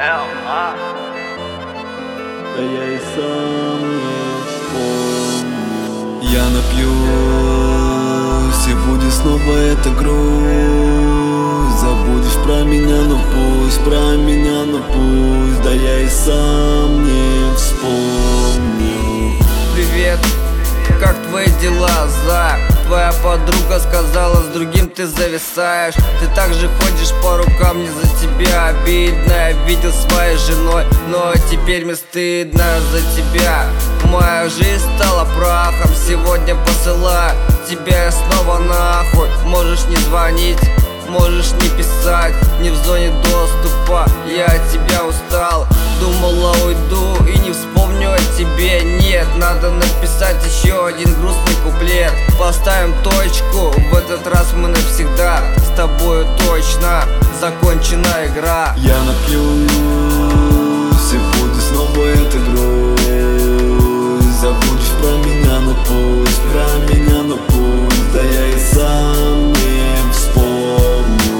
Да я и сам не вспомню. Я напьюсь, и будет снова эта грусть. Забудешь про меня, но пусть, про меня, но пусть. Да я и сам не вспомню. Привет, как твои дела, за? Твоя подруга сказала, с другим ты зависаешь. Ты также ходишь по рукам, не за тебя обидно. Я видел своей женой, но теперь мне стыдно за тебя. Моя жизнь стала прахом, сегодня посылаю тебя я снова нахуй. Можешь не звонить, можешь не писать, не в зоне доступа. Я от тебя устал, думала уйду и не вспомню о тебе. Нет, надо написать еще один грустный куплет. Поставим точку, в этот раз мы навсегда. С тобою точно закончена игра. Я напьюсь, и будет снова эта грусть. Забудешь про меня, но пусть, про меня, но пусть. Да я и сам не вспомню.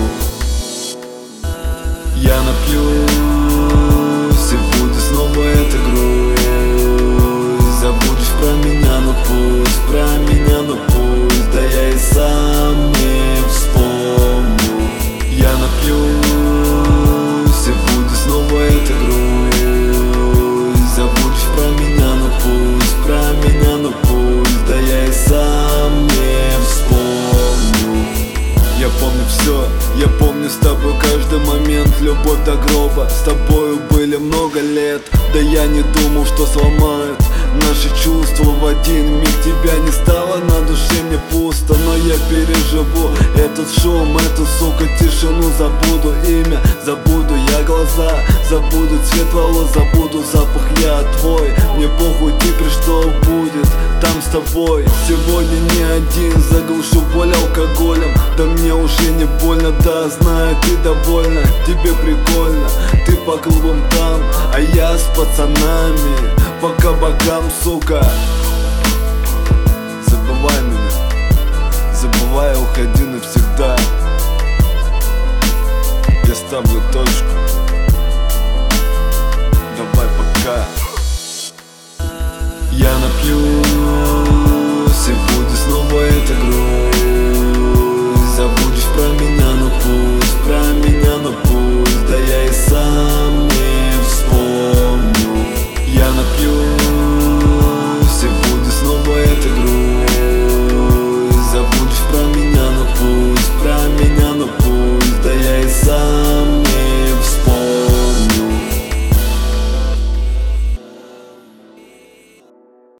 Я напьюсь, и будет снова эта грусть. Забудешь про меня, но пусть, про меня, но пусть. Да я и сам не вспомню. Я напьюсь, и будет снова эта грусть. Забудешь про меня, но пусть, про меня, но пусть. Да я и сам не вспомню. Я помню все, я помню с тобой каждый момент. Любовь до гроба, с тобою были много лет. Да я не думал, что сломают наши чувства в один миг. Тебя не стало, на душе мне пусто. Но я переживу этот шум, эту, сука, тишину. Забуду имя, забуду я глаза, забуду цвет волос, забуду запах я твой. Мне похуй теперь, что будет там с тобой. Сегодня не один, заглушу боль алкоголем. Да мне уже не больно, да знаю, ты довольна. Тебе прикольно, ты по клубам там, а я с пацанами по кабакам, сука. Забывай меня, забывай, уходи навсегда. Я ставлю точку.